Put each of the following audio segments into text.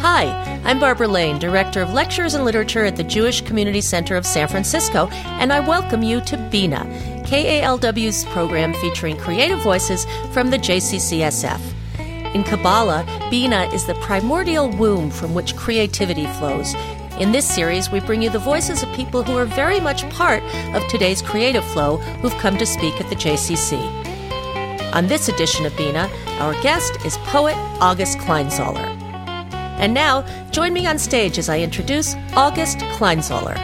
Hi, I'm Barbara Lane, Director of Lectures and Literature at the Jewish Community Center of San Francisco, and I welcome you to Bina, KALW's program featuring creative voices from the JCCSF. In Kabbalah, Bina is the primordial womb from which creativity flows. In this series, we bring you the voices of people who are very much part of today's creative flow who've come to speak at the JCC. On this edition of Bina, our guest is poet August Kleinzahler. And now, join me on stage as I introduce August Kleinzahler.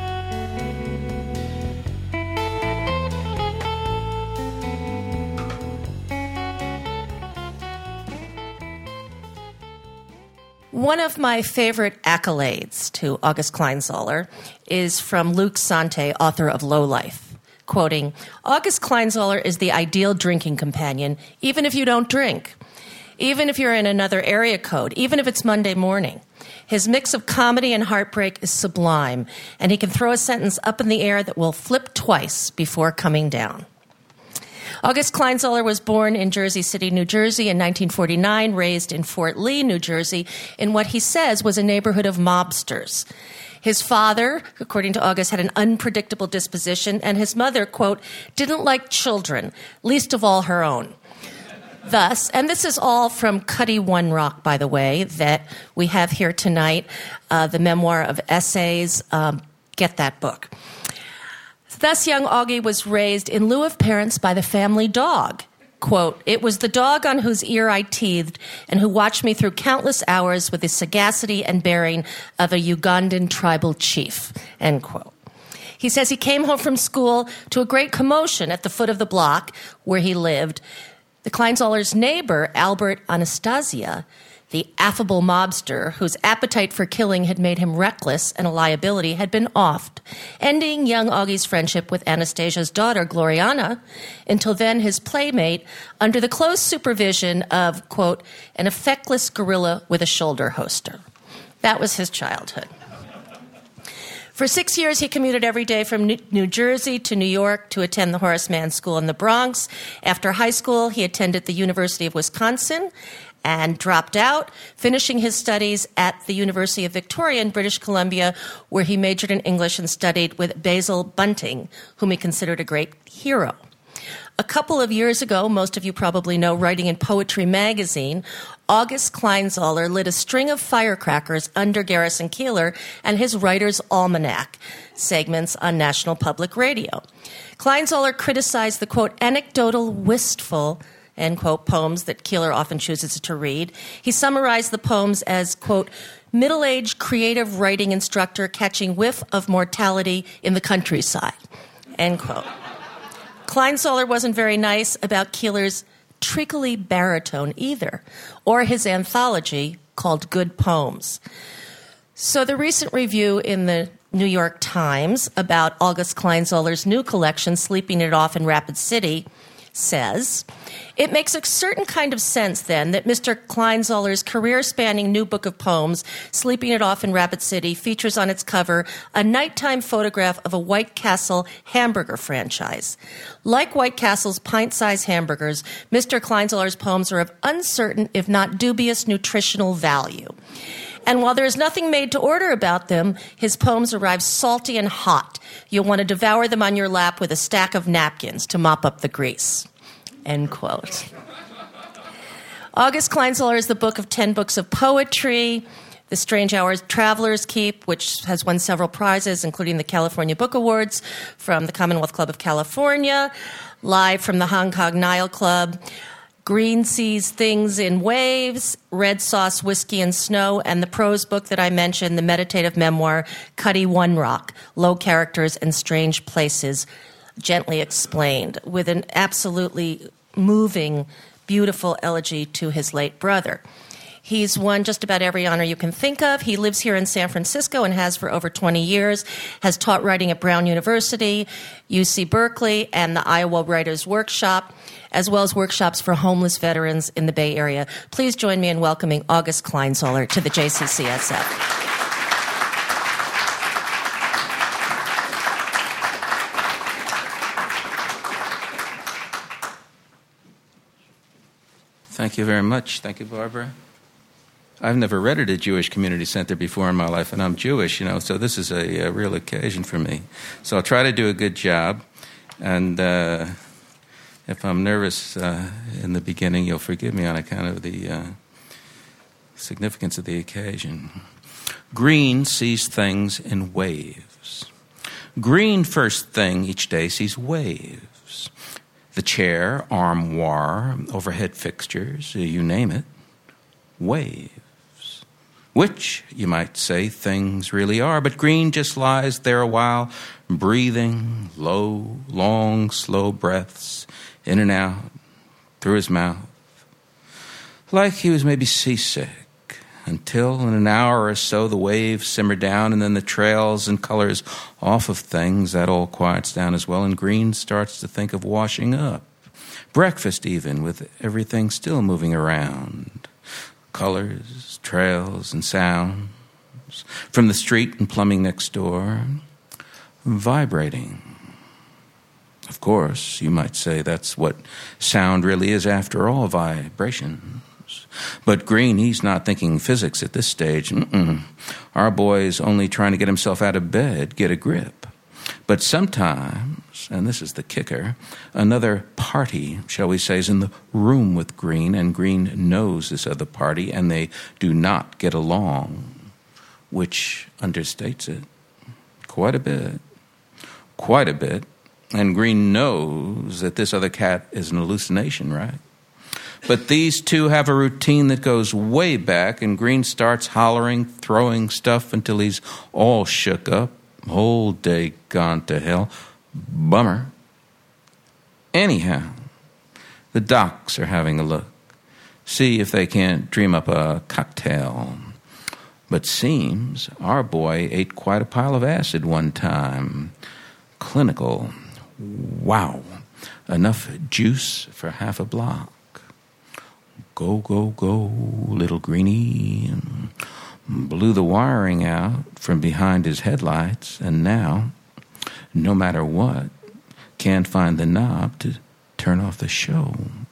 One of my favorite accolades to August Kleinzahler is from Luc Sante, author of Low Life, quoting, "August Kleinzahler is the ideal drinking companion, even if you don't drink. Even if you're in another area code, even if it's Monday morning. His mix of comedy and heartbreak is sublime, and he can throw a sentence up in the air that will flip twice before coming down." August Kleinzahler was born in Jersey City, New Jersey in 1949, raised in Fort Lee, New Jersey, in what he says was a neighborhood of mobsters. His father, according to August, had an unpredictable disposition, and his mother, quote, didn't like children, least of all her own. Thus, and this is all from Cutty One Rock, by the way, that we have here tonight, the memoir of essays. Get that book. Thus, young Augie was raised in lieu of parents by the family dog. Quote, "It was the dog on whose ear I teethed and who watched me through countless hours with the sagacity and bearing of a Ugandan tribal chief," end quote. He says he came home from school to a great commotion at the foot of the block where he lived. The Kleinzahler's neighbor, Albert Anastasia, the affable mobster whose appetite for killing had made him reckless and a liability, had been offed, ending young Augie's friendship with Anastasia's daughter, Gloriana, until then his playmate, under the close supervision of, quote, an effectless gorilla with a shoulder holster. That was his childhood. For 6 years, he commuted every day from New Jersey to New York to attend the Horace Mann School in the Bronx. After high school, he attended the University of Wisconsin and dropped out, finishing his studies at the University of Victoria in British Columbia, where he majored in English and studied with Basil Bunting, whom he considered a great hero. A couple of years ago, most of you probably know, writing in Poetry magazine, August Kleinzahler lit a string of firecrackers under Garrison Keillor and his Writer's Almanac segments on National Public Radio. Kleinzahler criticized the, quote, anecdotal, wistful, end quote, poems that Keillor often chooses to read. He summarized the poems as, quote, middle-aged creative writing instructor catching whiff of mortality in the countryside, end quote. Kleinzahler wasn't very nice about Keillor's treacly baritone either, or his anthology called Good Poems. So the recent review in the New York Times about August Kleinzahler's new collection, Sleeping It Off in Rapid City, says, "It makes a certain kind of sense, then, that Mr. Kleinzahler's career-spanning new book of poems, Sleeping It Off in Rapid City, features on its cover a nighttime photograph of a White Castle hamburger franchise. Like White Castle's pint-sized hamburgers, Mr. Kleinzahler's poems are of uncertain, if not dubious, nutritional value. And while there is nothing made to order about them, his poems arrive salty and hot. You'll want to devour them on your lap with a stack of napkins to mop up the grease," end quote. August Kleinzahler is the book of 10 books of poetry, The Strange Hours Travelers Keep, which has won several prizes, including the California Book Awards from the Commonwealth Club of California, Live from the Hong Kong Nile Club, Green Seas Things in Waves, Red Sauce, Whiskey and Snow, and the prose book that I mentioned, the meditative memoir, Cutty One Rock, Low Characters and Strange Places, Gently Explained, with an absolutely moving, beautiful elegy to his late brother. He's won just about every honor you can think of. He lives here in San Francisco and has for over 20 years, has taught writing at Brown University, UC Berkeley, and the Iowa Writers Workshop, as well as workshops for homeless veterans in the Bay Area. Please join me in welcoming August Kleinzahler to the JCCSF. Thank you very much. Thank you, Barbara. I've never read at a Jewish community center before in my life, and I'm Jewish, so this is a real occasion for me. So I'll try to do a good job, and if I'm nervous in the beginning, you'll forgive me on account of the significance of the occasion. Green sees things in waves. Green first thing each day sees waves. The chair, armoire, overhead fixtures, you name it, waves. Which, you might say, things really are, but Green just lies there a while, breathing low, long, slow breaths in and out through his mouth, like he was maybe seasick, until in an hour or so the waves simmer down, and then the trails and colors off of things, that all quiets down as well, and Green starts to think of washing up. Breakfast even, with everything still moving around. Colors, trails, and sounds from the street and plumbing next door, vibrating. Of course, you might say that's what sound really is after all, vibrations. But Green, he's not thinking physics at this stage. Our boy's only trying to get himself out of bed, get a grip. But sometimes, and this is the kicker, another party, shall we say, is in the room with Green, and Green knows this other party, and they do not get along, which understates it quite a bit. Quite a bit. And Green knows that this other cat is an hallucination, right? But these two have a routine that goes way back, and Green starts hollering, throwing stuff until he's all shook up. Whole day gone to hell. Bummer. Anyhow, the docs are having a look. See if they can't dream up a cocktail. But seems our boy ate quite a pile of acid one time. Clinical. Wow. Enough juice for half a block. Go, go, go, little Greenie. Blew the wiring out from behind his headlights, and now, no matter what, can't find the knob to turn off the show.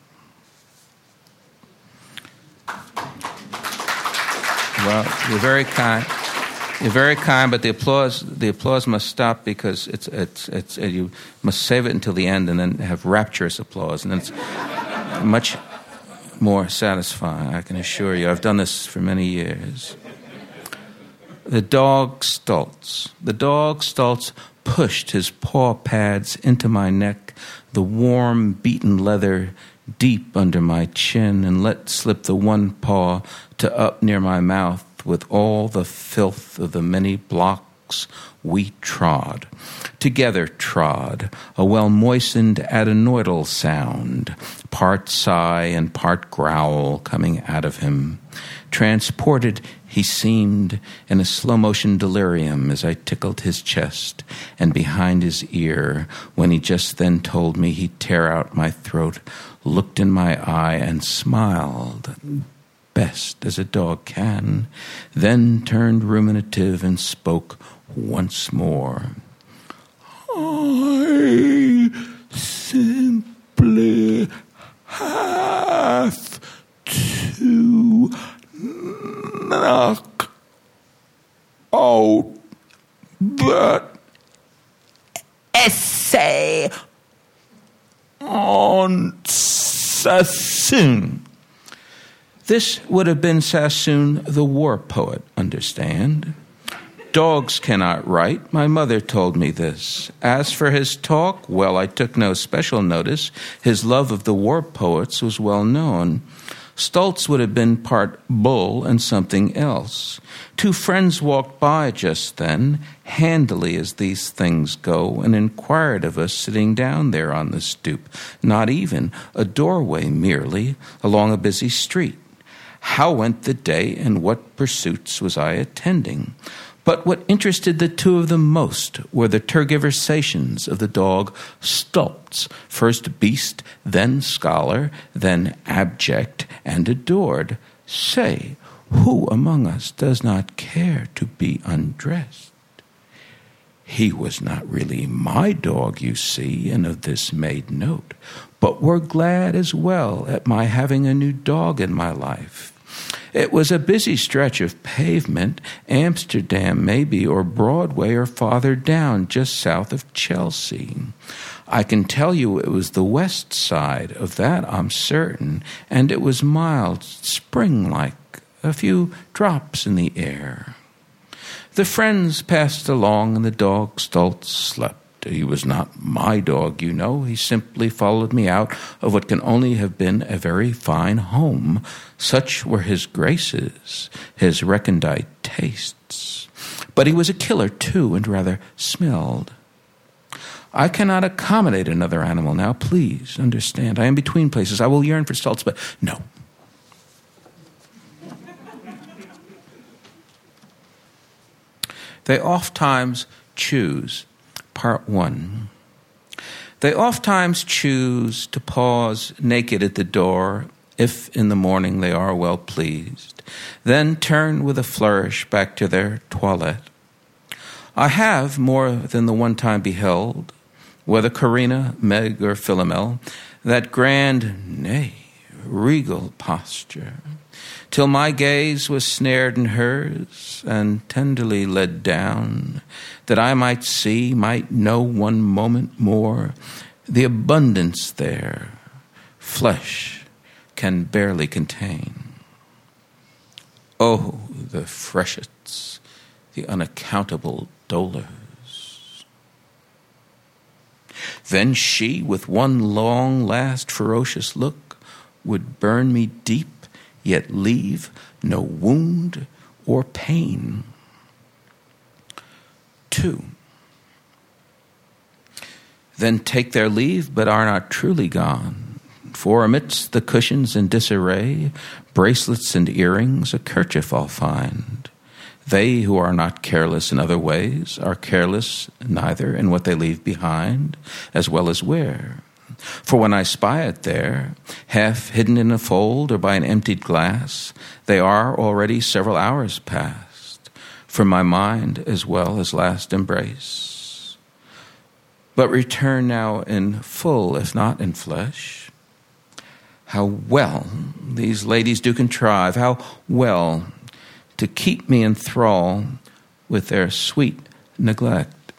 Well, you're very kind. You're very kind, but the applause must stop, because it's you must save it until the end and then have rapturous applause, and then it's much more satisfying, I can assure you. I've done this for many years. The dog Stultz pushed his paw pads into my neck, the warm, beaten leather deep under my chin, and let slip the one paw to up near my mouth with all the filth of the many blocks we trod. Together trod, a well-moistened adenoidal sound, part sigh and part growl coming out of him. Transported, he seemed, in a slow-motion delirium as I tickled his chest and behind his ear, when he just then told me he'd tear out my throat, looked in my eye, and smiled, best as a dog can, then turned ruminative and spoke once more. I simply have to knock out that essay on Sassoon. This would have been Sassoon, the war poet, understand. Dogs cannot write. My mother told me this. As for his talk, well, I took no special notice. His love of the war poets was well known. Stultz would have been part bull and something else. Two friends walked by just then, handily as these things go, and inquired of us sitting down there on the stoop, not even a doorway merely, along a busy street. How went the day, and what pursuits was I attending? But what interested the two of them most were the tergiversations of the dog Stultz, first beast, then scholar, then abject and adored. Say, who among us does not care to be undressed? He was not really my dog, you see, and of this made note, but were glad as well at my having a new dog in my life. It was a busy stretch of pavement, Amsterdam maybe, or Broadway, or farther down, just south of Chelsea. I can tell you it was the west side, of that I'm certain, and it was mild, spring-like, a few drops in the air. The friends passed along, and the dog Stultz slept. He was not my dog, you know. He simply followed me out of what can only have been a very fine home. Such were his graces, his recondite tastes. But he was a killer, too, and rather smelled. I cannot accommodate another animal now. Please understand. I am between places. I will yearn for Stultz, but no. They oftentimes choose. Part 1. They oftentimes choose to pause naked at the door, if in the morning they are well pleased, then turn with a flourish back to their toilette. I have more than the one time beheld, whether Corinna, Meg, or Philomel, that grand, nay, regal posture, till my gaze was snared in hers and tenderly led down, that I might see, might know one moment more, the abundance there flesh can barely contain. Oh, the freshets, the unaccountable dolors. Then she, with one long last ferocious look, would burn me deep, yet leave no wound or pain. 2. Then take their leave, but are not truly gone. For amidst the cushions in disarray, bracelets and earrings, a kerchief I'll find. They who are not careless in other ways are careless neither in what they leave behind, as well as where. For when I spy it there, half hidden in a fold or by an emptied glass, they are already several hours past, from my mind as well as last embrace. But return now in full, if not in flesh. How well these ladies do contrive, how well to keep me in thrall with their sweet neglect.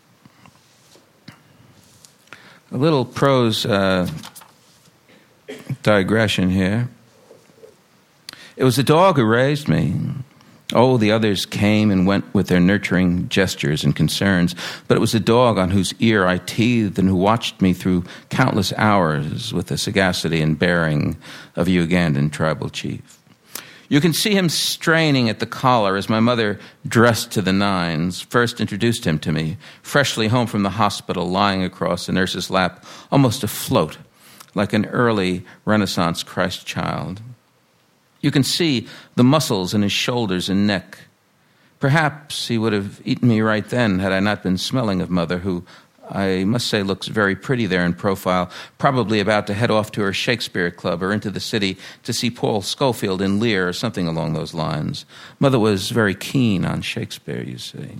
A little prose digression here. It was the dog who raised me. Oh, the others came and went with their nurturing gestures and concerns, but it was the dog on whose ear I teethed and who watched me through countless hours with the sagacity and bearing of a Ugandan tribal chief. You can see him straining at the collar as my mother, dressed to the nines, first introduced him to me, freshly home from the hospital, lying across the nurse's lap, almost afloat, like an early Renaissance Christ child. You can see the muscles in his shoulders and neck. Perhaps he would have eaten me right then had I not been smelling of Mother, who, I must say, looks very pretty there in profile, probably about to head off to her Shakespeare club or into the city to see Paul Schofield in Lear or something along those lines. Mother was very keen on Shakespeare, you see.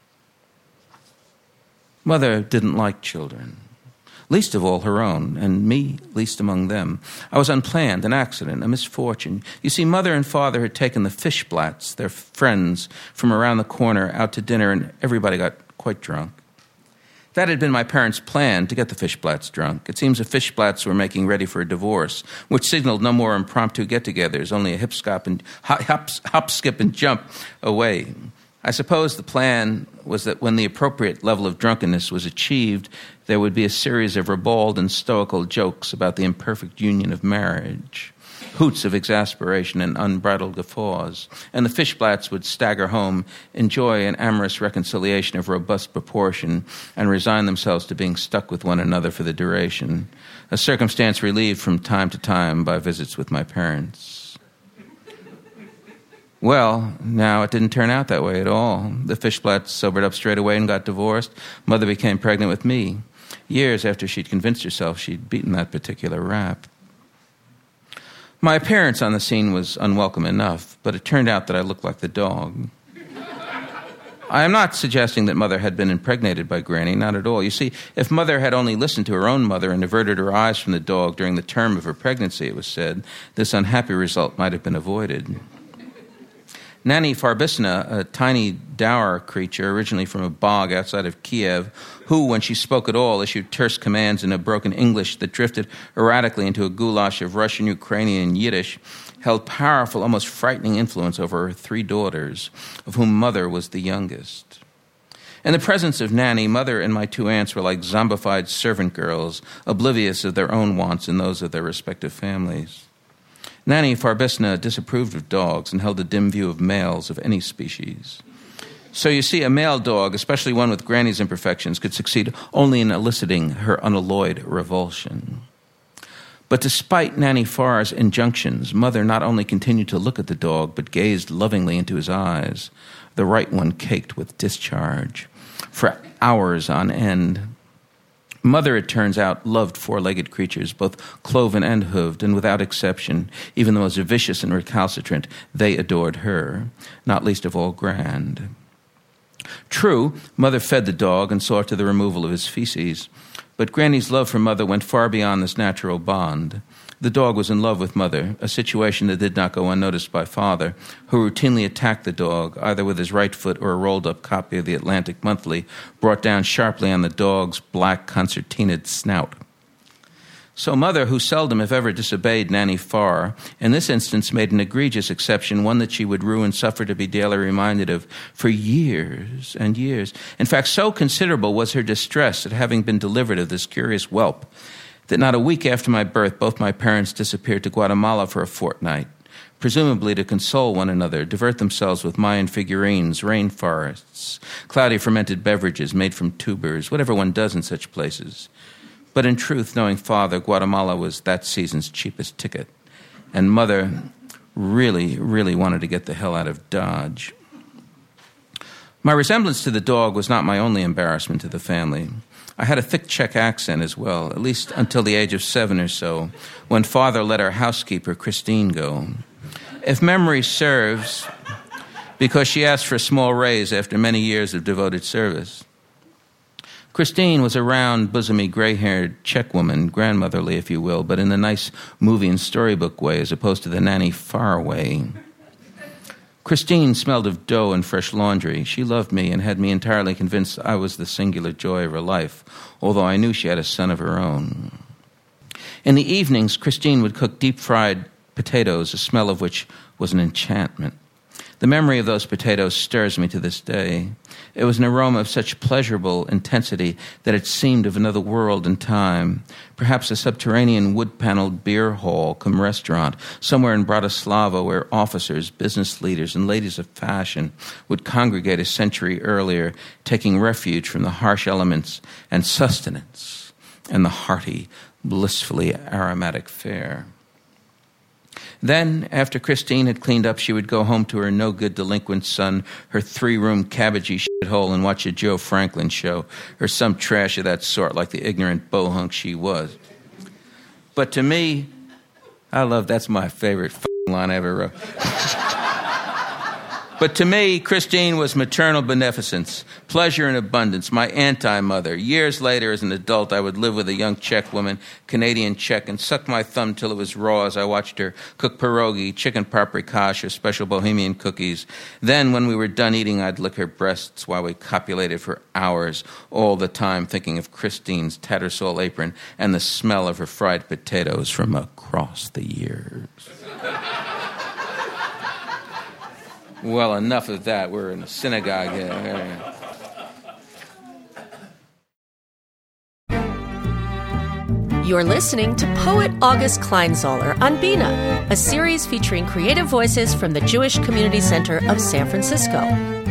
Mother didn't like children, least of all her own, and me least among them. I was unplanned, an accident, a misfortune. You see, Mother and Father had taken the Fischblatts, their friends, from around the corner out to dinner, and everybody got quite drunk. That had been my parents' plan, to get the Fischblatts drunk. It seems the Fischblatts were making ready for a divorce, which signaled no more impromptu get-togethers, only a hop, skip, and jump away. I suppose the plan was that when the appropriate level of drunkenness was achieved, there would be a series of ribald and stoical jokes about the imperfect union of marriage, hoots of exasperation and unbridled guffaws, and the Fischblatts would stagger home, enjoy an amorous reconciliation of robust proportion, and resign themselves to being stuck with one another for the duration, a circumstance relieved from time to time by visits with my parents. Well, now, it didn't turn out that way at all. The Fischblatts sobered up straight away and got divorced. Mother became pregnant with me, years after she'd convinced herself she'd beaten that particular rap. My appearance on the scene was unwelcome enough, but it turned out that I looked like the dog. I am not suggesting that Mother had been impregnated by Granny, not at all. You see, if Mother had only listened to her own mother and averted her eyes from the dog during the term of her pregnancy, it was said, this unhappy result might have been avoided. Nanny Farbisna, a tiny dour creature originally from a bog outside of Kiev, who, when she spoke at all, issued terse commands in a broken English that drifted erratically into a goulash of Russian, Ukrainian, and Yiddish, held powerful, almost frightening influence over her 3 daughters, of whom Mother was the youngest. In the presence of Nanny, Mother and my 2 aunts were like zombified servant girls, oblivious of their own wants and those of their respective families. Nanny Farbisna disapproved of dogs and held a dim view of males of any species. So you see, a male dog, especially one with Granny's imperfections, could succeed only in eliciting her unalloyed revulsion. But despite Nanny Far's injunctions, Mother not only continued to look at the dog, but gazed lovingly into his eyes, the right one caked with discharge, for hours on end. Mother, it turns out, loved 4-legged creatures, both cloven and hooved, and without exception, even the most vicious and recalcitrant, they adored her, not least of all Grand. True, Mother fed the dog and saw to the removal of his feces, but Granny's love for Mother went far beyond this natural bond. The dog was in love with Mother, a situation that did not go unnoticed by Father, who routinely attacked the dog, either with his right foot or a rolled-up copy of the Atlantic Monthly, brought down sharply on the dog's black concertinaed snout. So Mother, who seldom, if ever, disobeyed Nanny Farr, in this instance made an egregious exception, one that she would rue and suffer to be daily reminded of for years and years. In fact, so considerable was her distress at having been delivered of this curious whelp, that not a week after my birth, both my parents disappeared to Guatemala for a fortnight, presumably to console one another, divert themselves with Mayan figurines, rainforests, cloudy fermented beverages made from tubers, whatever one does in such places. But in truth, knowing Father, Guatemala was that season's cheapest ticket, and Mother really, really wanted to get the hell out of Dodge. My resemblance to the dog was not my only embarrassment to the family. I had a thick Czech accent as well, at least until the age of 7 or so, when Father let our housekeeper, Christine, go. If memory serves, because she asked for a small raise after many years of devoted service. Christine was a round, bosomy, gray-haired Czech woman, grandmotherly, if you will, but in the nice movie and storybook way as opposed to the Nanny Farr way. Christine smelled of dough and fresh laundry. She loved me and had me entirely convinced I was the singular joy of her life, although I knew she had a son of her own. In the evenings, Christine would cook deep-fried potatoes, the smell of which was an enchantment. The memory of those potatoes stirs me to this day. It was an aroma of such pleasurable intensity that it seemed of another world and time, perhaps a subterranean wood-paneled beer hall cum restaurant, somewhere in Bratislava where officers, business leaders, and ladies of fashion would congregate a century earlier, taking refuge from the harsh elements and sustenance and the hearty, blissfully aromatic fare. Then, after Christine had cleaned up, she would go home to her no-good delinquent son, her 3-room cabbagey shithole, and watch a Joe Franklin show, or some trash of that sort, like the ignorant bohunk she was. But to me, that's my favorite line I ever wrote. But to me, Christine was maternal beneficence, pleasure and abundance, my anti-mother. Years later, as an adult, I would live with a young Czech woman, Canadian Czech, and suck my thumb till it was raw as I watched her cook pierogi, chicken paprikash, or special Bohemian cookies. Then, when we were done eating, I'd lick her breasts while we copulated for hours, all the time thinking of Christine's Tattersall apron and the smell of her fried potatoes from across the years. Well, enough of that. We're in a synagogue here. You're listening to Poet August Kleinzahler on Bina, a series featuring creative voices from the Jewish Community Center of San Francisco.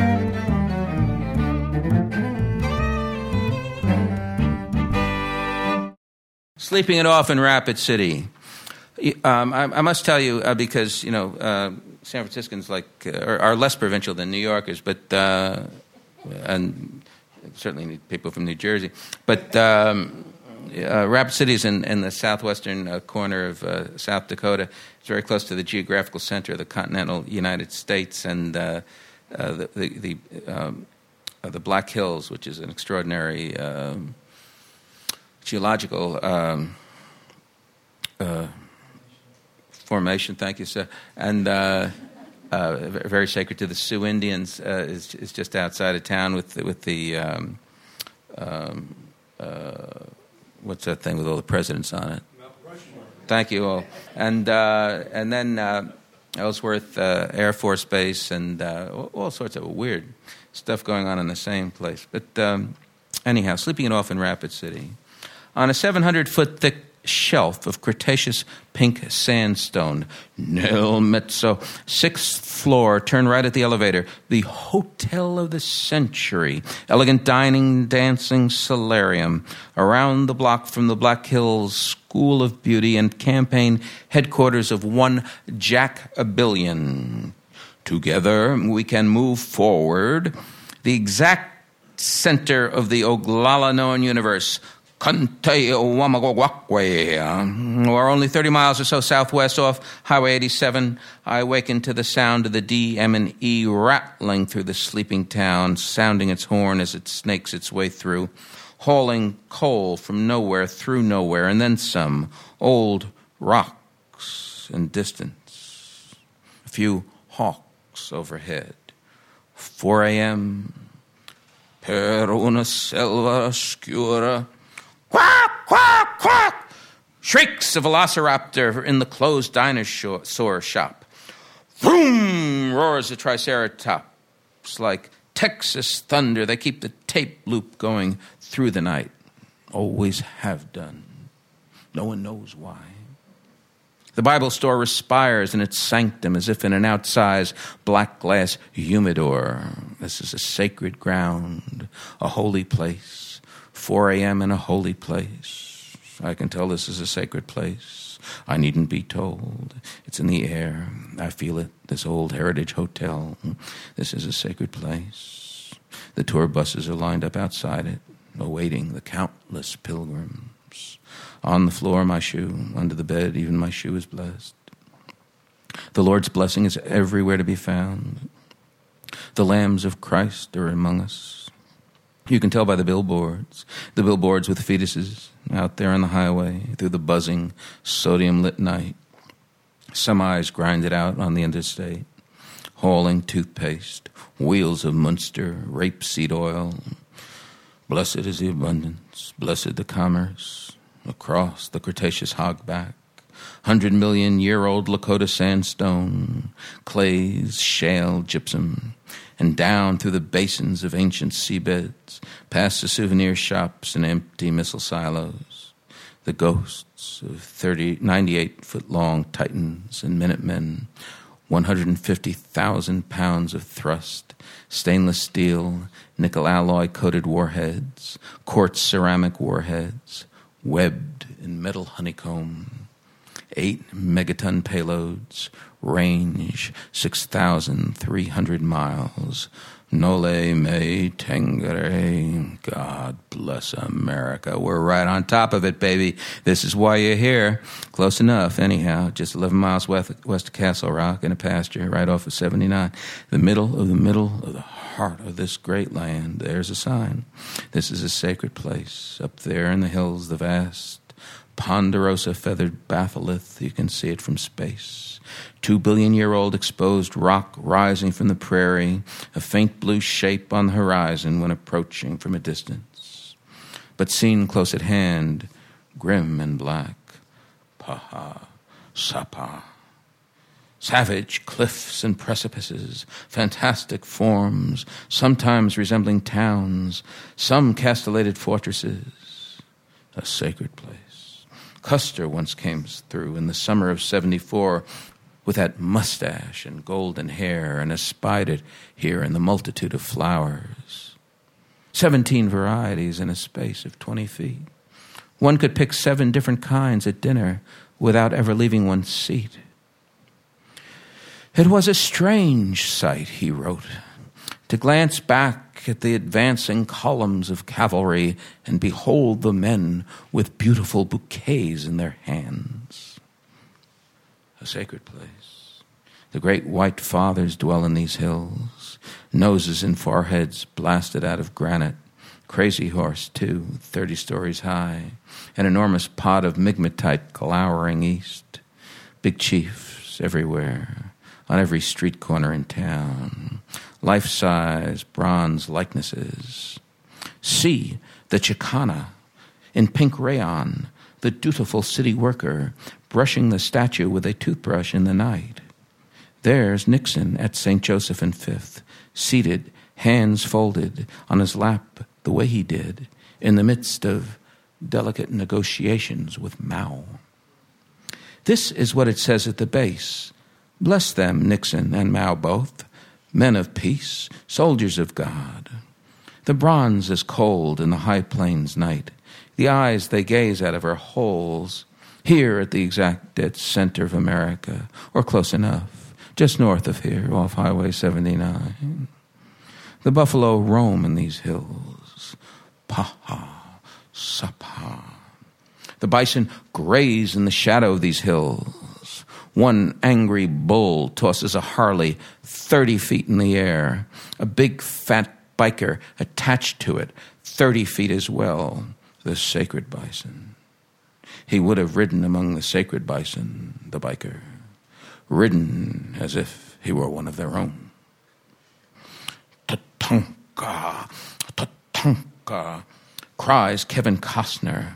Sleeping it off in Rapid City. I must tell you, because, San Franciscans are less provincial than New Yorkers, but and certainly people from New Jersey. But Rapid City is in the southwestern corner of South Dakota. It's very close to the geographical center of the continental United States, and the Black Hills, which is an extraordinary geological formation. Thank you, sir. And very sacred to the Sioux Indians, is just outside of town with the what's that thing with all the presidents on it? Thank you all. And then Ellsworth Air Force Base and all sorts of weird stuff going on in the same place. But anyhow, sleeping it off in Rapid City. On a 700-foot thick shelf of Cretaceous pink sandstone, nil mezzo, 6th floor, turn right at the elevator, the Hotel of the Century, elegant dining, dancing solarium, around the block from the Black Hills School of Beauty and campaign headquarters of one Jack a Billion. Together we can move forward, the exact center of the Oglala known universe, Kanteowamagwakwe, or only 30 miles or so southwest off Highway 87, I awaken to the sound of the DM&E rattling through the sleeping town, sounding its horn as it snakes its way through, hauling coal from nowhere through nowhere, and then some old rocks and distance. A few hawks overhead. 4 a.m. Per una selva oscura. Quack, quack, quack! Shrieks of velociraptor in the closed dinosaur shop. Vroom! Roars the triceratops like Texas thunder. They keep the tape loop going through the night. Always have done. No one knows why. The Bible store respires in its sanctum as if in an outsized black glass humidor. This is a sacred ground, a holy place. 4 a.m. in a holy place. I can tell this is a sacred place. I needn't be told. It's in the air. I feel it. This old heritage hotel. This is a sacred place. The tour buses are lined up outside it, awaiting the countless pilgrims. On the floor, my shoe. Under the bed, even my shoe is blessed. The Lord's blessing is everywhere to be found. The lambs of Christ are among us. You can tell by the billboards with fetuses out there on the highway through the buzzing, sodium-lit night. Semis grinded out on the interstate, hauling toothpaste, wheels of Munster, rapeseed oil. Blessed is the abundance, blessed the commerce, across the Cretaceous hogback, 100-million-year-old Lakota sandstone, clays, shale, gypsum, and down through the basins of ancient seabeds, past the souvenir shops and empty missile silos, the ghosts of 98-foot-long Titans and Minutemen, 150,000 pounds of thrust, stainless steel, nickel alloy-coated warheads, quartz ceramic warheads, webbed in metal honeycomb, 8 megaton payloads, range 6,300 miles. Nole me tengere. God bless America. We're right on top of it, baby. This is why you're here. Close enough, anyhow. Just 11 miles west of Castle Rock in a pasture right off of 79. The middle of the heart of this great land. There's a sign. This is a sacred place. Up there in the hills, the vast Ponderosa feathered batholith. You can see it from space. 2-billion-year-old exposed rock rising from the prairie, a faint blue shape on the horizon when approaching from a distance. But seen close at hand, grim and black. Paha, Sapa. Savage cliffs and precipices, fantastic forms, sometimes resembling towns, some castellated fortresses. A sacred place. Custer once came through in the summer of 74 with that mustache and golden hair and espied it here in the multitude of flowers. 17 varieties in a space of 20 feet. One could pick 7 different kinds at dinner without ever leaving one's seat. It was a strange sight, he wrote, to glance back at the advancing columns of cavalry and behold the men with beautiful bouquets in their hands. A sacred place. The great white fathers dwell in these hills, noses and foreheads blasted out of granite. Crazy Horse, too, 30 stories high, an enormous pot of migmatite glowering east. Big chiefs everywhere. on every street corner in town, life-size bronze likenesses. See the Chicana in pink rayon, the dutiful city worker brushing the statue with a toothbrush in the night. There's Nixon at St. Joseph and Fifth, seated, hands folded, on his lap the way he did, in the midst of delicate negotiations with Mao. This is what it says at the base. Bless them, Nixon and Mao both, men of peace, soldiers of God. The bronze is cold in the high plains night. The eyes they gaze out of are holes, here at the exact dead center of America, or close enough, just north of here, off Highway 79. The buffalo roam in these hills. Paha, sapa. The bison graze in the shadow of these hills. One angry bull tosses a Harley 30 feet in the air. A big fat biker attached to it 30 feet as well. The sacred bison. He would have ridden among the sacred bison, the biker. Ridden as if he were one of their own. Tatanka, tatanka, cries Kevin Costner.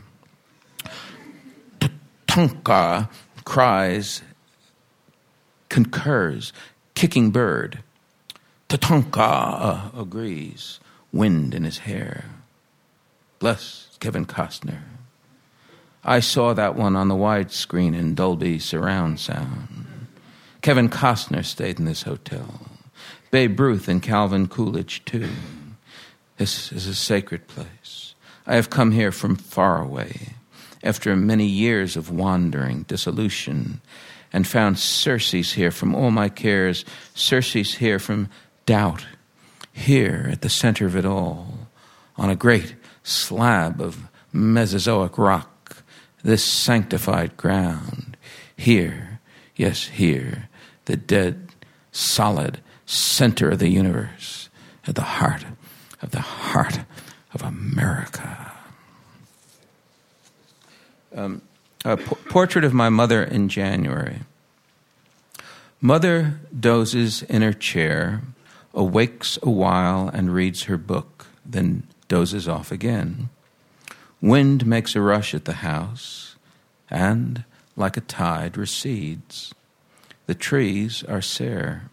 Tatanka, cries, concurs, kicking bird. Tatanka, agrees, wind in his hair. Bless Kevin Costner. I saw that one on the widescreen in Dolby surround sound. Kevin Costner stayed in this hotel. Babe Ruth and Calvin Coolidge, too. This is a sacred place. I have come here from far away, after many years of wandering, dissolution, and found surcease here from all my cares, surcease here from doubt, here at the center of it all, on a great slab of Mesozoic rock, this sanctified ground, here, yes, here, the dead, solid center of the universe, at the heart of America. A portrait of my mother in January. Mother dozes in her chair, awakes a while and reads her book, then dozes off again. Wind makes a rush at the house, and, like a tide, recedes. The trees are sere.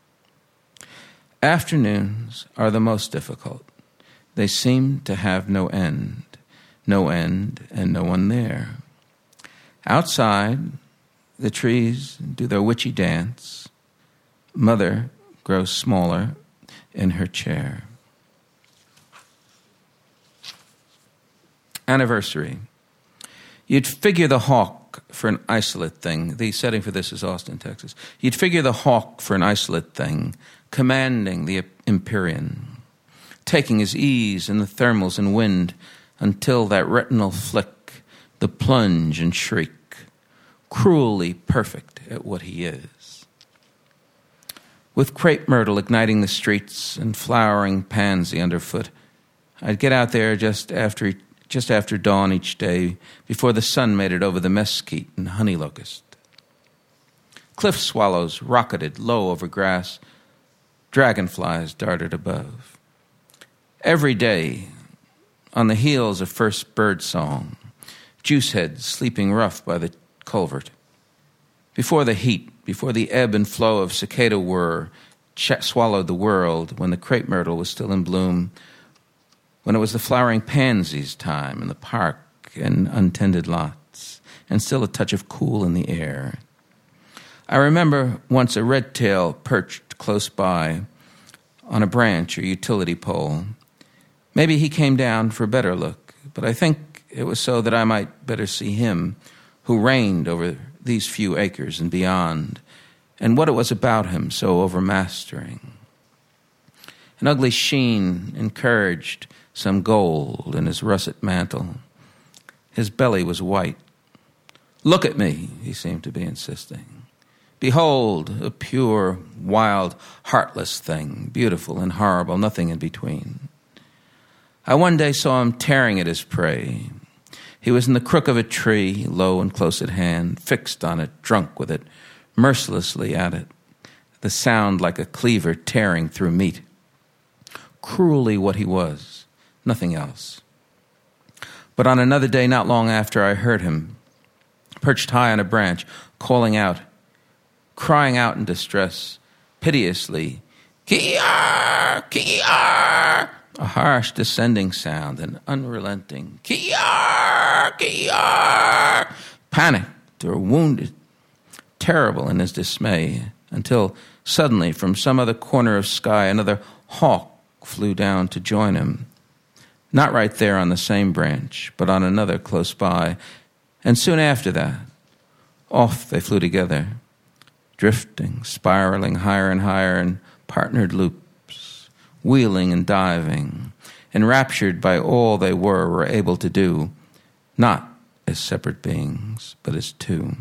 Afternoons are the most difficult. They seem to have no end and no one there. Outside, the trees do their witchy dance. Mother grows smaller in her chair. Anniversary. You'd figure the hawk for an isolate thing. The setting for this is Austin, Texas. You'd figure the hawk for an isolate thing, commanding the Empyrean, taking his ease in the thermals and wind until that retinal flick, the plunge and shriek, cruelly perfect at what he is. With crepe myrtle igniting the streets and flowering pansy underfoot, I'd get out there just after dawn each day, before the sun made it over the mesquite and honey locust. Cliff swallows rocketed low over grass. Dragonflies darted above. Every day, on the heels of first bird song, Juicehead sleeping rough by the culvert. Before the heat, before the ebb and flow of cicada whir swallowed the world, when the crepe myrtle was still in bloom, when it was the flowering pansies time in the park and untended lots, and still a touch of cool in the air. I remember once a red-tail perched close by on a branch or utility pole. Maybe he came down for a better look, but I think it was so that I might better see him who reigned over these few acres and beyond, and what it was about him so overmastering. An ugly sheen encouraged some gold in his russet mantle. His belly was white. "Look at me," he seemed to be insisting. "Behold, a pure, wild, heartless thing, beautiful and horrible, nothing in between." I one day saw him tearing at his prey. He was in the crook of a tree, low and close at hand, fixed on it, drunk with it, mercilessly at it. the sound like a cleaver tearing through meat. Cruelly what he was, nothing else. But on another day, not long after, I heard him, perched high on a branch, calling out, crying out in distress, piteously, "Ki-yar! Ki-yar!" A harsh descending sound, an unrelenting "Ki-yar! Ki-yar!" Panicked or wounded, terrible in his dismay, until suddenly from some other corner of sky another hawk flew down to join him. Not right there on the same branch, but on another close by, and soon after that, off they flew together, drifting, spiraling higher and higher in partnered loops, wheeling and diving, enraptured by all they were able to do, not as separate beings, but as two.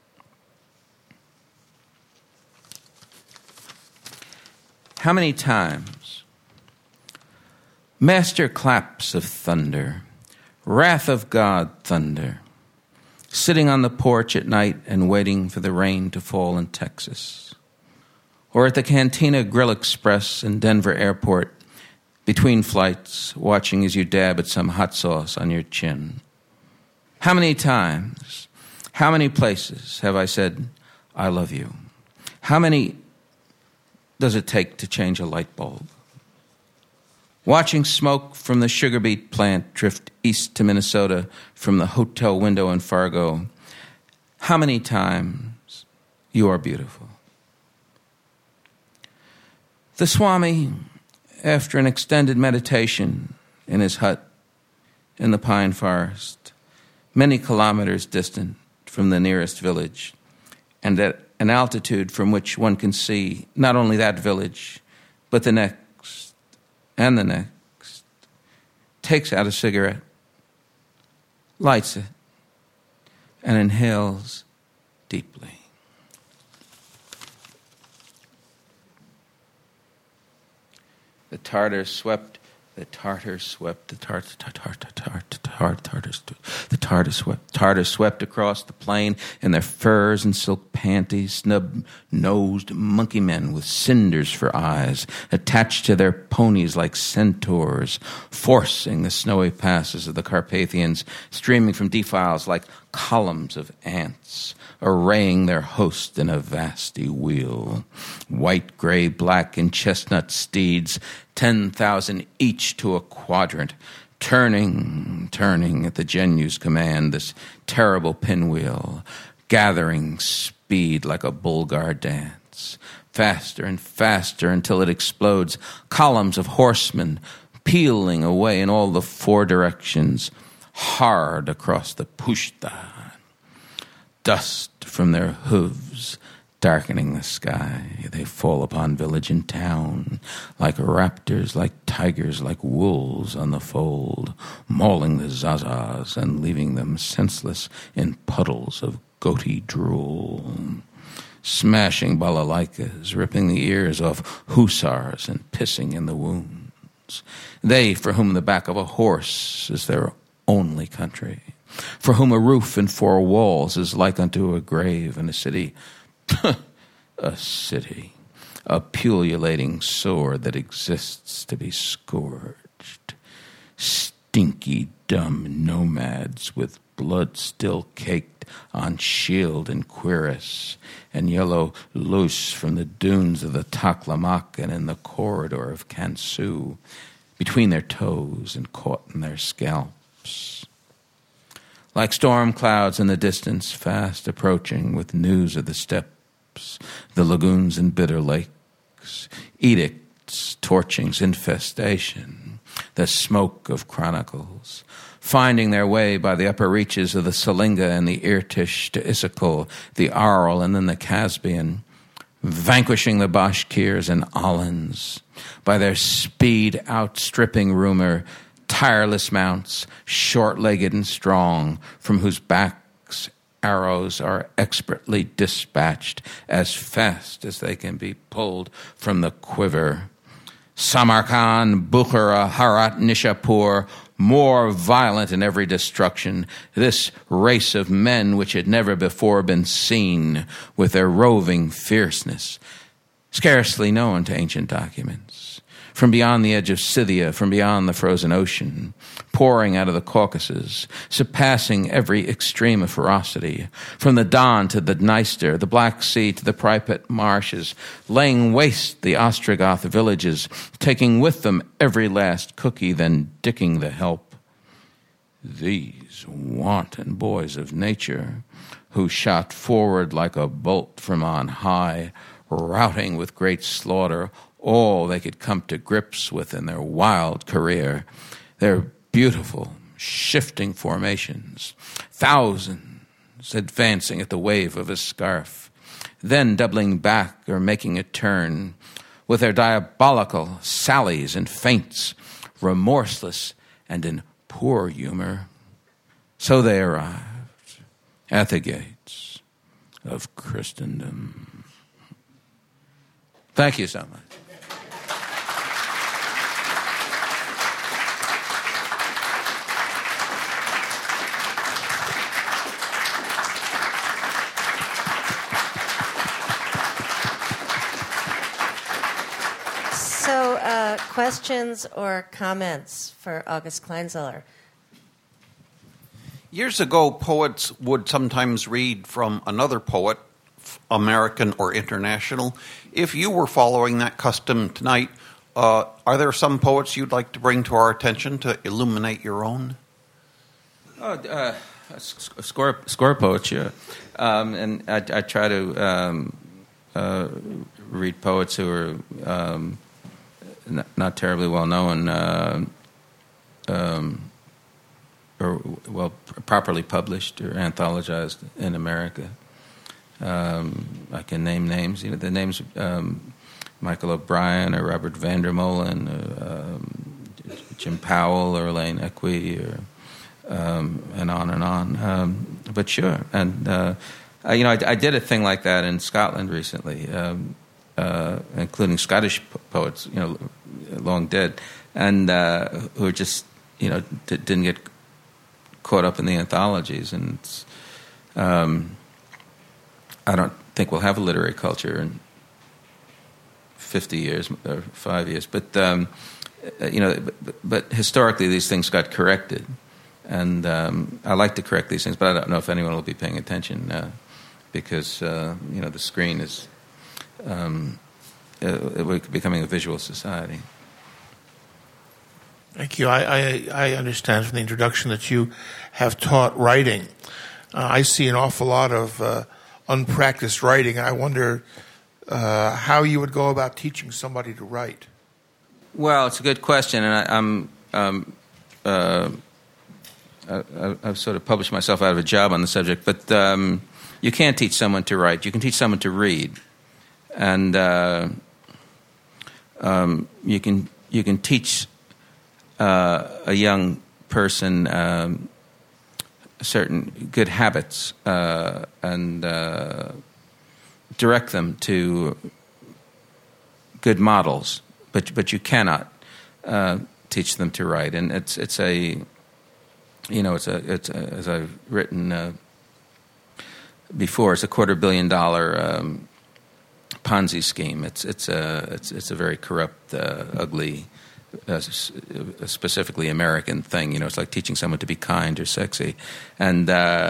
How many times? Master claps of thunder, wrath of God thunder, sitting on the porch at night and waiting for the rain to fall in Texas. Or at the Cantina Grill Express in Denver Airport, between flights, watching as you dab at some hot sauce on your chin. How many times, how many places have I said, "I love you"? How many does it take to change a light bulb? Watching smoke from the sugar beet plant drift east to Minnesota from the hotel window in Fargo. How many times you are beautiful? The Swami, after an extended meditation in his hut in the pine forest, many kilometers distant from the nearest village, and at an altitude from which one can see not only that village, but the next and the next, takes out a cigarette, lights it, and inhales deeply. The Tartars swept The Tartars swept across the plain in their furs and silk panties, snub-nosed monkey men with cinders for eyes, attached to their ponies like centaurs, forcing the snowy passes of the Carpathians, streaming from defiles like columns of ants, arraying their host in a vasty wheel. White, gray, black, and chestnut steeds, 10,000 each to a quadrant, turning at the Genu's command, this terrible pinwheel, gathering speed like a Bulgar dance, faster and faster until it explodes, columns of horsemen peeling away in all the four directions, hard across the Pushta. Dust from their hooves darkening the sky, they fall upon village and town, like raptors, like tigers, like wolves on the fold, mauling the Zazas and leaving them senseless in puddles of goaty drool, smashing balalaikas, ripping the ears off hussars and pissing in the wounds. They for whom the back of a horse is their only country, for whom a roof and four walls is like unto a grave, and a city, a city, a pullulating sore that exists to be scourged. Stinky, dumb nomads with blood still caked on shield and cuirass, and yellow loose from the dunes of the Taklamakan and in the corridor of Kansu, between their toes and caught in their scalps. Like storm clouds in the distance, fast approaching with news of the steppes, the lagoons and bitter lakes, edicts, torchings, infestation, the smoke of chronicles, finding their way by the upper reaches of the Salinga and the Irtish to Issyk, the Aral, and then the Caspian, vanquishing the Bashkirs and Alans by their speed outstripping rumor, tireless mounts, short-legged and strong, from whose backs arrows are expertly dispatched as fast as they can be pulled from the quiver. Samarkand, Bukhara, Harat, Nishapur, more violent in every destruction, this race of men which had never before been seen, with their roving fierceness, scarcely known to ancient documents, from beyond the edge of Scythia, from beyond the frozen ocean, pouring out of the Caucasus, surpassing every extreme of ferocity, from the Don to the Dniester, the Black Sea to the Pripyat marshes, laying waste the Ostrogoth villages, taking with them every last cookie, then dicking the help. These wanton boys of nature, who shot forward like a bolt from on high, routing with great slaughter all they could come to grips with in their wild career, their beautiful, shifting formations, thousands advancing at the wave of a scarf, then doubling back or making a turn, with their diabolical sallies and feints, remorseless and in poor humor. So they arrived at the gates of Christendom. Thank you so much. So, questions or comments for August Kleinzeller? Years ago, poets would sometimes read from another poet, American or international. If you were following that custom tonight, are there some poets you'd like to bring to our attention to illuminate your own? Score poets, yeah. And I try to read poets who are not terribly well known, or well properly published or anthologized in America. I can name names. You know, the names Michael O'Brien or Robert Vandermolen, Jim Powell or Elaine Equi, or and on and on. But sure, and I did a thing like that in Scotland recently, including Scottish poets, long dead, and who are just didn't get caught up in the anthologies, and I don't think we'll have a literary culture in 50 years or 5 years, but but historically these things got corrected, and I like to correct these things, but I don't know if anyone will be paying attention because the screen is we're becoming a visual society. Thank you. I understand from the introduction that you have taught writing. I see an awful lot of unpracticed writing, and I wonder how you would go about teaching somebody to write. Well, it's a good question, and I've sort of published myself out of a job on the subject. But you can't teach someone to write. You can teach someone to read, and you can teach a young person certain good habits and direct them to good models, but you cannot teach them to write. And it's as I've written before, it's a $250 million Ponzi scheme. It's a very corrupt, ugly, specifically American thing. It's like teaching someone to be kind or sexy, and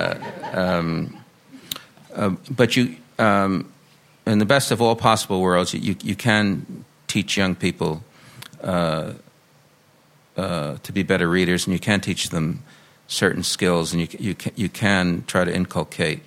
but you, in the best of all possible worlds, you can teach young people to be better readers, and you can teach them certain skills, and you can try to inculcate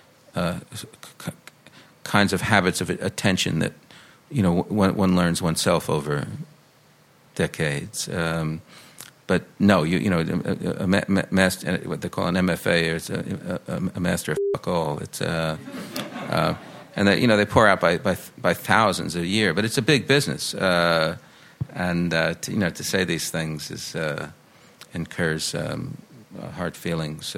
kinds of habits of attention that one learns oneself over decades. But no, a master, what they call an MFA, is a master of fuck all. It's and they pour out by thousands a year, but it's a big business. And to say these things incurs hard feelings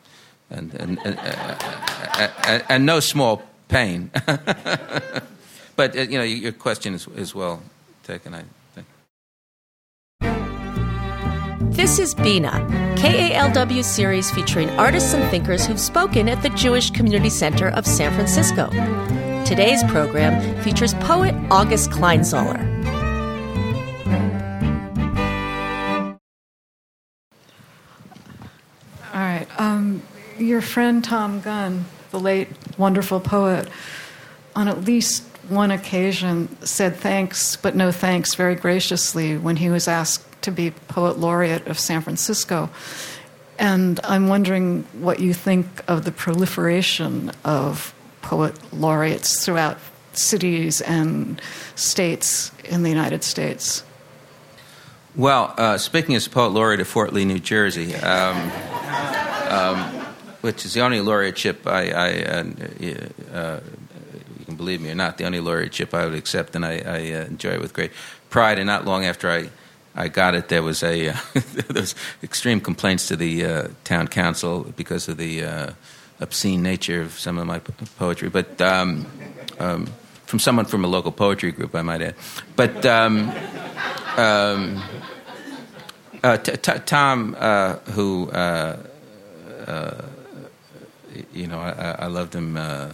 and no small pain. But your question is well taken, I think. This is Bina, KALW series featuring artists and thinkers who've spoken at the Jewish Community Center of San Francisco. Today's program features poet August Kleinzoller. All right. Your friend Tom Gunn, the late wonderful poet, on at least one occasion said thanks, but no thanks, very graciously when he was asked to be Poet Laureate of San Francisco. And I'm wondering what you think of the proliferation of poet laureates throughout cities and states in the United States. Well, speaking as Poet Laureate of Fort Lee, New Jersey, which is the only laureateship you can believe me or not, the only laureateship I would accept, and I enjoy it with great pride. And not long after I got it, there was there was extreme complaints to the town council because of the obscene nature of some of my poetry, but from someone from a local poetry group, I might add. But Tom, who I loved him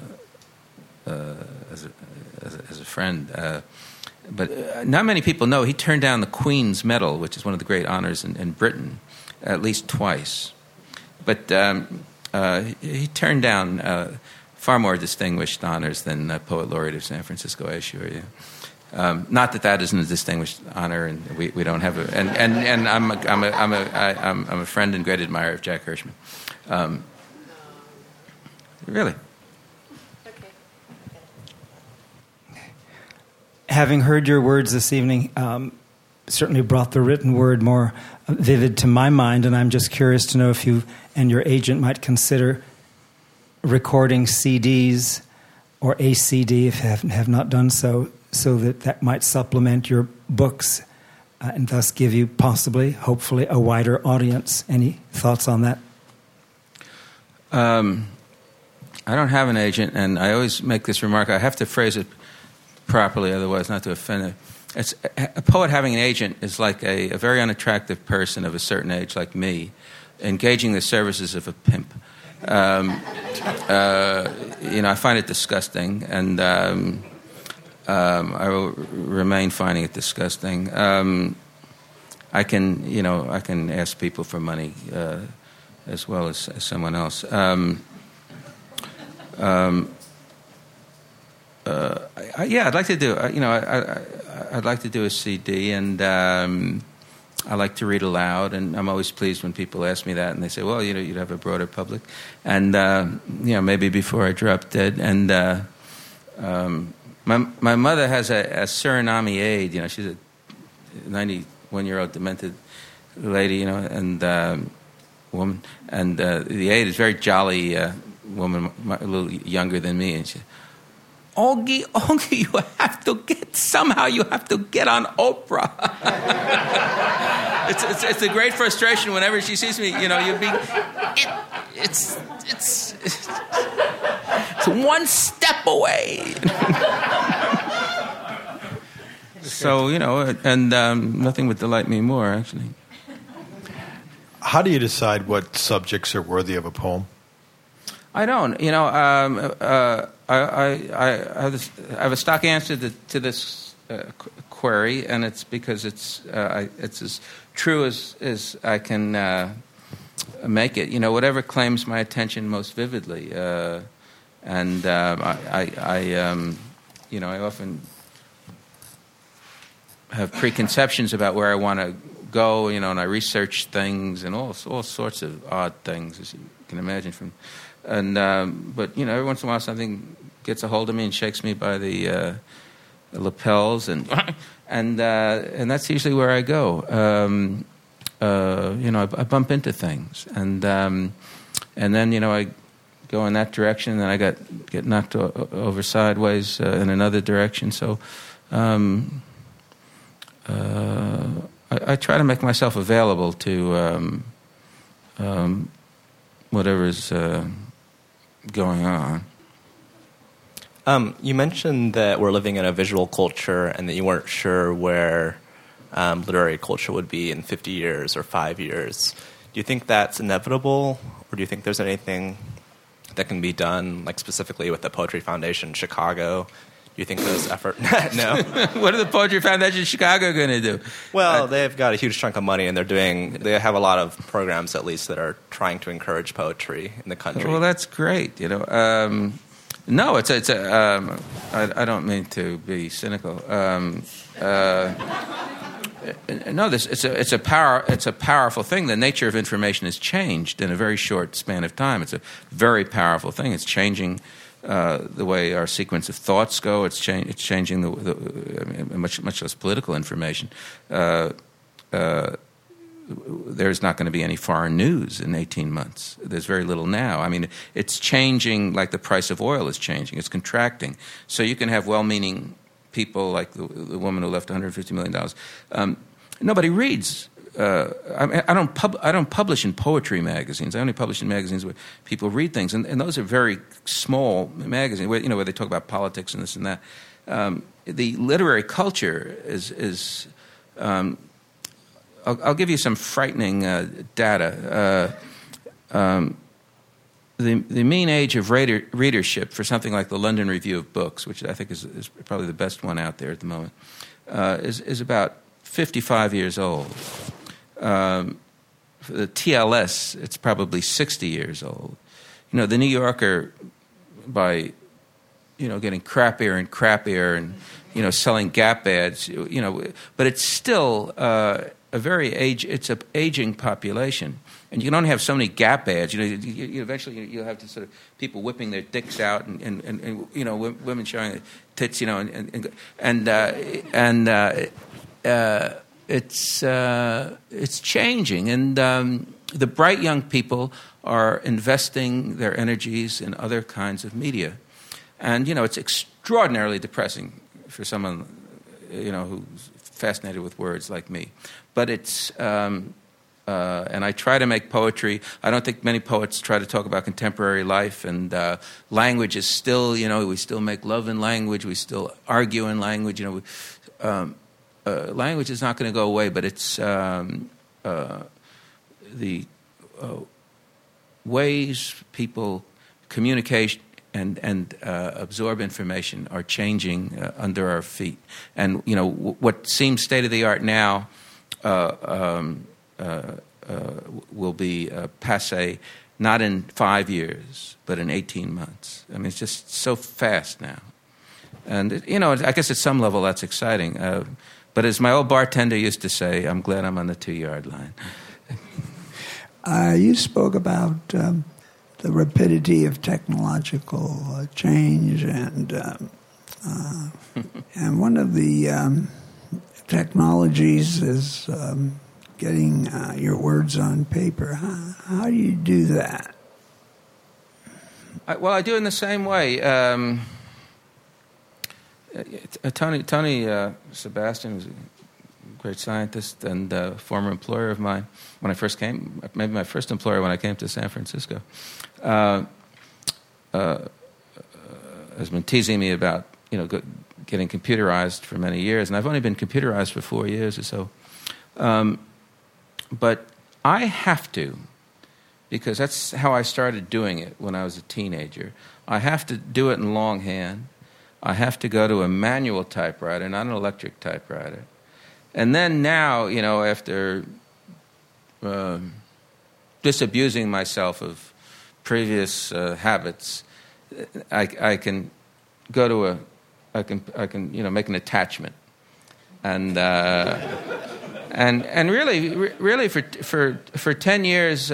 as a friend. But not many people know he turned down the Queen's Medal, which is one of the great honors in Britain, at least twice. But he turned down far more distinguished honors than Poet Laureate of San Francisco, I assure you. Not that isn't a distinguished honor, and we don't have a. And I'm a friend and great admirer of Jack Hirschman. Really. Having heard your words this evening, certainly brought the written word more vivid to my mind, and I'm just curious to know if you and your agent might consider recording CDs or a CD, if you have not done so that might supplement your books and thus give you possibly, hopefully, a wider audience. Any thoughts on that? I don't have an agent, and I always make this remark. I have to phrase it properly, otherwise not to offend it. A poet having an agent is like a very unattractive person of a certain age, like me, engaging the services of a pimp. I find it disgusting, and I will remain finding it disgusting. I can ask people for money as well as someone else. I'd like to do. I'd like to do a CD, and I like to read aloud, and I'm always pleased when people ask me that, and they say, "Well, you'd have a broader public," and maybe before I drop dead. And my mother has a Suriname aide. She's a 91-year-old demented lady, and woman, and the aide is a very jolly woman, a little younger than me, and she. Augie, you have to get on Oprah. It's a great frustration whenever she sees me. It's one step away. So and nothing would delight me more, actually. How do you decide what subjects are worthy of a poem? I don't. I have a stock answer to this query, and it's because it's as true as I can make it. Whatever claims my attention most vividly, and I often have preconceptions about where I want to go. And I research things and all sorts of odd things, as you can imagine but every once in a while something gets a hold of me and shakes me by the lapels, and that's usually where I go. I bump into things, and then I go in that direction, and then I get knocked over sideways in another direction. So I try to make myself available to whatever's going on. You mentioned that we're living in a visual culture and that you weren't sure where literary culture would be in 50 years or 5 years. Do you think that's inevitable, or do you think there's anything that can be done, like specifically with the Poetry Foundation in Chicago? Do you think those efforts? No. What are the Poetry Foundation in Chicago going to do? Well, they've got a huge chunk of money, and they have a lot of programs, at least, that are trying to encourage poetry in the country. Well, that's great. No, I don't mean to be cynical. No, it's a powerful thing. The nature of information has changed in a very short span of time. It's a very powerful thing. It's changing the way our sequence of thoughts go. It's changing the much less political information. There's not going to be any foreign news in 18 months. There's very little now. I mean, it's changing like the price of oil is changing. It's contracting. So you can have well-meaning people like the woman who left $150 million. Nobody reads. I don't publish in poetry magazines. I only publish in magazines where people read things, and those are very small magazines where they talk about politics and this and that. The literary culture is I'll give you some frightening data. The mean age of readership for something like the London Review of Books, which I think is probably the best one out there at the moment, is about 55 years old. For the TLS, it's probably 60 years old. The New Yorker, by getting crappier and crappier and selling Gap ads, but it's still it's an aging population, and you can only have so many Gap ads. Eventually you'll have to sort of people whipping their dicks out and women showing their tits, it's changing, and the bright young people are investing their energies in other kinds of media, and it's extraordinarily depressing for someone who's fascinated with words like me. But it's and I try to make poetry. I don't think many poets try to talk about contemporary life, and language is still, we still make love in language, we still argue in language. Language is not going to go away, but it's the ways people communicate and absorb information are changing under our feet. And what seems state of the art now will be passé not in 5 years, but in 18 months. I mean, it's just so fast now. And I guess at some level that's exciting. But as my old bartender used to say, I'm glad I'm on the 2-yard line. You spoke about the rapidity of technological change, and one of the technologies is getting your words on paper. How do you do that? I do it in the same way. Tony Sebastian was a great scientist and former employer of mine when I first came, maybe my first employer when I came to San Francisco, has been teasing me about getting computerized for many years, and I've only been computerized for 4 years or so. But I have to, because that's how I started doing it when I was a teenager. I have to do it in longhand. I have to go to a manual typewriter, not an electric typewriter. And then now, after disabusing myself of previous habits, I can go to I can make an attachment, and really for 10 years,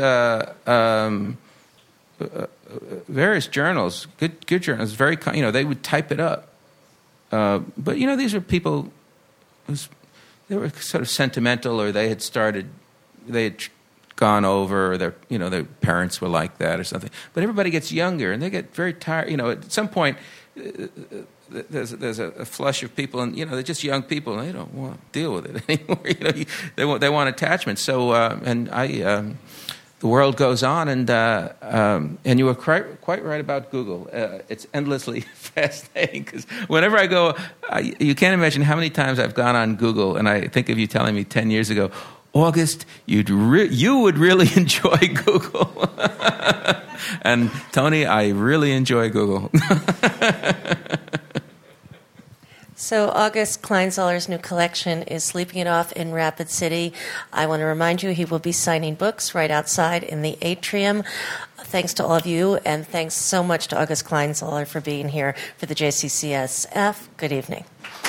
various journals, good journals, they would type it up. But these are people they were sort of sentimental, or they had gone over, or their parents were like that or something. But everybody gets younger, and they get very tired. At some point, there's a flush of people, and they're just young people, and they don't want to deal with it anymore. They want attachment. So the world goes on, and you were quite right about Google. It's endlessly fascinating, because whenever I go, you can't imagine how many times I've gone on Google, and I think of you telling me 10 years ago, August, you would really enjoy Google. And Tony, I really enjoy Google. So August Kleinzoller's new collection is Sleeping It Off in Rapid City. I want to remind you he will be signing books right outside in the atrium. Thanks to all of you, and thanks so much to August Kleinzoller for being here for the JCCSF. Good evening.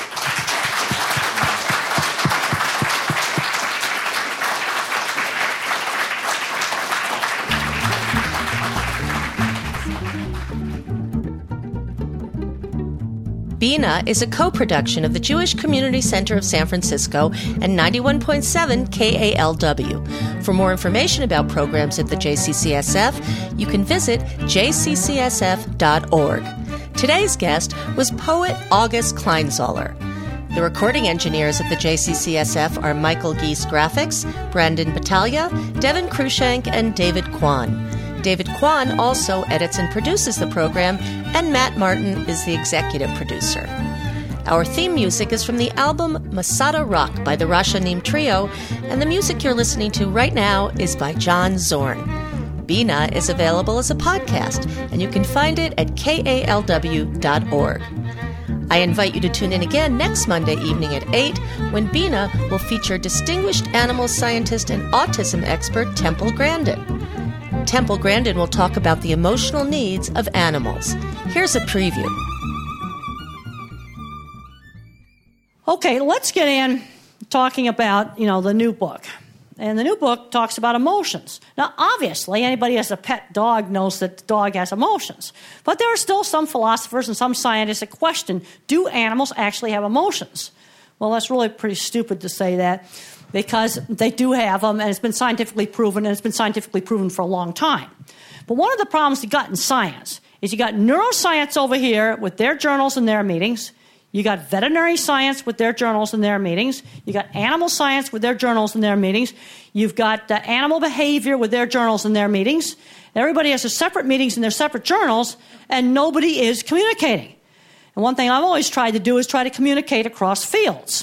Bina is a co-production of the Jewish Community Center of San Francisco and 91.7 KALW. For more information about programs at the JCCSF, you can visit jccsf.org. Today's guest was poet August Kleinzoller. The recording engineers at the JCCSF are Michael Geese Graphics, Brandon Battaglia, Devin Cruikshank, and David Kwan. David Kwan also edits and produces the program, and Matt Martin is the executive producer. Our theme music is from the album Masada Rock by the Rashanim Trio, and the music you're listening to right now is by John Zorn. Bina is available as a podcast, and you can find it at kalw.org. I invite you to tune in again next Monday evening at 8, when Bina will feature distinguished animal scientist and autism expert Temple Grandin. Temple Grandin will talk about the emotional needs of animals. Here's a preview. Okay, let's get in talking about, the new book. And the new book talks about emotions. Now, obviously, anybody who has a pet dog knows that the dog has emotions. But there are still some philosophers and some scientists that question, do animals actually have emotions? Well, that's really pretty stupid to say that, because they do have them, and it's been scientifically proven, and it's been scientifically proven for a long time. But one of the problems you got in science is you got neuroscience over here with their journals and their meetings. You got veterinary science with their journals and their meetings. You got animal science with their journals and their meetings. You've got animal behavior with their journals and their meetings. Everybody has their separate meetings and their separate journals, and nobody is communicating. And one thing I've always tried to do is try to communicate across fields.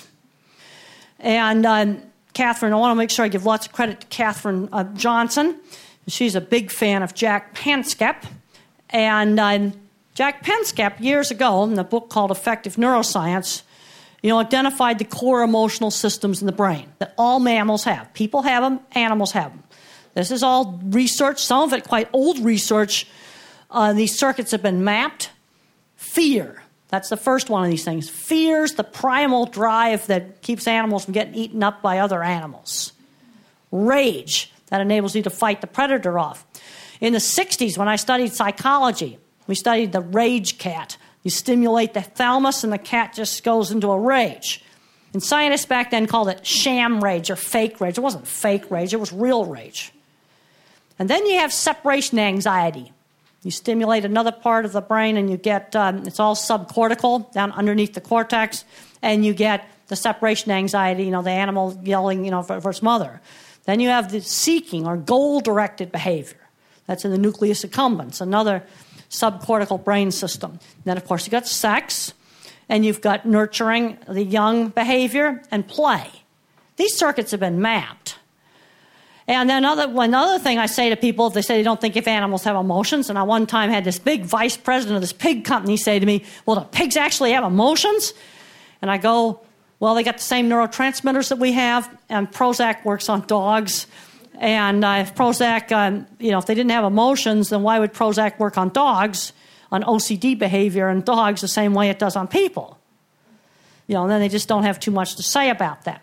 And Catherine, I want to make sure I give lots of credit to Catherine Johnson. She's a big fan of Jack Panksepp. And Jack Panksepp, years ago, in a book called Effective Neuroscience, identified the core emotional systems in the brain that all mammals have. People have them, animals have them. This is all research, some of it quite old research. These circuits have been mapped. Fear. That's the first one of these things. Fear's the primal drive that keeps animals from getting eaten up by other animals. Rage, that enables you to fight the predator off. In the 60s, when I studied psychology, we studied the rage cat. You stimulate the thalamus and the cat just goes into a rage. And scientists back then called it sham rage or fake rage. It wasn't fake rage, it was real rage. And then you have separation anxiety. You stimulate another part of the brain and you get, it's all subcortical, down underneath the cortex, and you get the separation anxiety, the animal yelling, for its mother. Then you have the seeking or goal-directed behavior. That's in the nucleus accumbens, another subcortical brain system. And then, of course, you've got sex, and you've got nurturing the young behavior and play. These circuits have been mapped. And then another thing I say to people, if they say they don't think if animals have emotions, and I one time had this big vice president of this pig company say to me, well, do pigs actually have emotions? And I go, well, they got the same neurotransmitters that we have, and Prozac works on dogs. And if Prozac, if they didn't have emotions, then why would Prozac work on dogs, on OCD behavior in dogs the same way it does on people? And then they just don't have too much to say about that.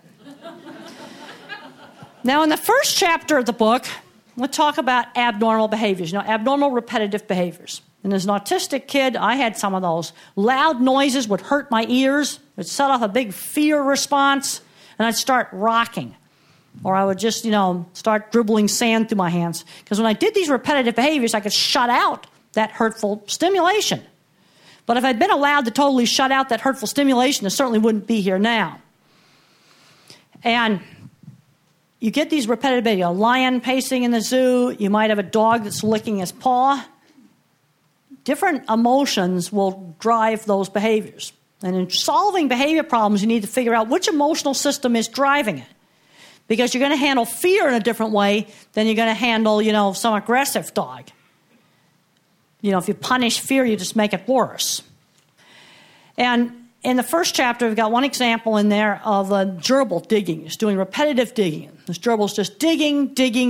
Now, in the first chapter of the book, we'll talk about abnormal behaviors, abnormal repetitive behaviors. And as an autistic kid, I had some of those. Loud noises would hurt my ears. It would set off a big fear response, and I'd start rocking. Or I would just, start dribbling sand through my hands. Because when I did these repetitive behaviors, I could shut out that hurtful stimulation. But if I'd been allowed to totally shut out that hurtful stimulation, I certainly wouldn't be here now. And you get these repetitive behaviors. A lion pacing in the zoo. You might have a dog that's licking his paw. Different emotions will drive those behaviors. And in solving behavior problems, you need to figure out which emotional system is driving it. because you're going to handle fear in a different way than you're going to handle, some aggressive dog. If you punish fear, you just make it worse. And in the first chapter, we've got one example in there of a gerbil digging. He's doing repetitive digging. This gerbil's just digging.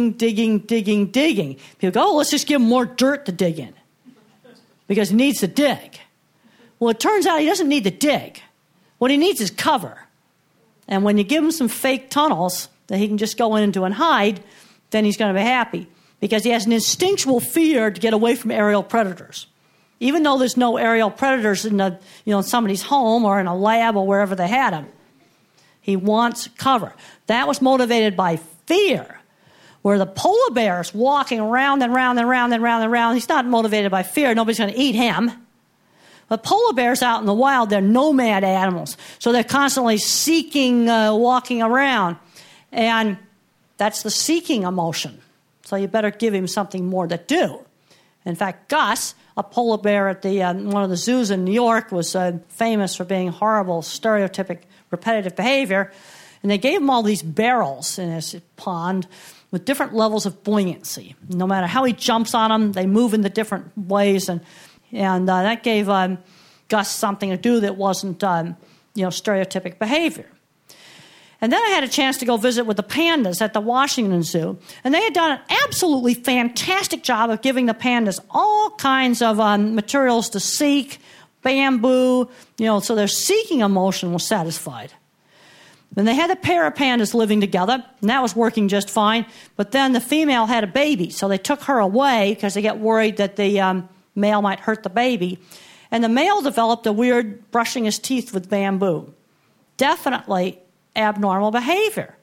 People go, let's just give him more dirt to dig in because he needs to dig. Well, it turns out he doesn't need to dig. What he needs is cover. And when you give him some fake tunnels that he can just go into and hide, then he's going to be happy because he has an instinctual fear to get away from aerial predators. Even though there's no aerial predators in in somebody's home or in a lab or wherever they had him, he wants cover. That was motivated by fear. Where the polar bear is walking around and round and round and round and round, he's not motivated by fear. Nobody's going to eat him. But polar bears out in the wild, they're nomad animals. So they're constantly seeking, walking around. And that's the seeking emotion. So you better give him something more to do. In fact, Gus, a polar bear at one of the zoos in New York, was famous for being horrible, stereotypic, repetitive behavior. And they gave him all these barrels in his pond with different levels of buoyancy. No matter how he jumps on them, they move in the different ways. And that gave Gus something to do that wasn't, stereotypic behavior. And then I had a chance to go visit with the pandas at the Washington Zoo. And they had done an absolutely fantastic job of giving the pandas all kinds of materials to seek, bamboo, so their seeking emotion was satisfied. Then they had a pair of pandas living together, and that was working just fine. But then the female had a baby, so they took her away because they get worried that the male might hurt the baby. And the male developed a weird brushing his teeth with bamboo. Definitely abnormal behavior.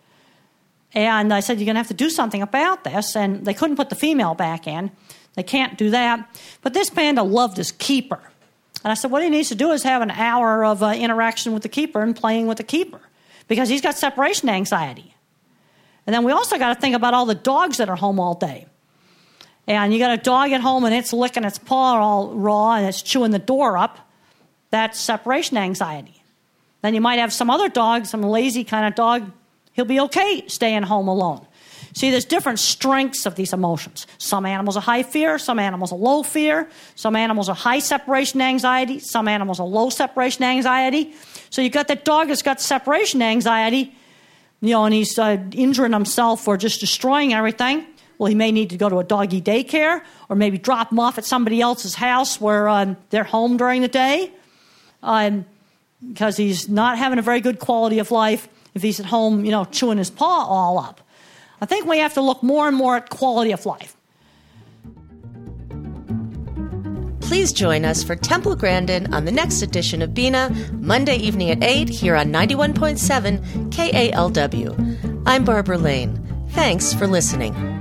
And I said, you're going to have to do something about this. And they couldn't put the female back in. They can't do that. But this panda loved his keeper. And I said, what he needs to do is have an hour of interaction with the keeper and playing with the keeper, because he's got separation anxiety. And then we also got to think about all the dogs that are home all day. And you got a dog at home and it's licking its paw all raw and it's chewing the door up. That's separation anxiety. Then you might have some other dog, some lazy kind of dog. He'll be okay staying home alone. See, there's different strengths of these emotions. Some animals are high fear. Some animals are low fear. Some animals are high separation anxiety. Some animals are low separation anxiety. So you got that dog that's got separation anxiety, and he's injuring himself or just destroying everything. Well, he may need to go to a doggy daycare or maybe drop him off at somebody else's house where they're home during the day. Because he's not having a very good quality of life if he's at home, chewing his paw all up. I think we have to look more and more at quality of life. Please join us for Temple Grandin on the next edition of Bina, Monday evening at 8 here on 91.7 KALW. I'm Barbara Lane. Thanks for listening.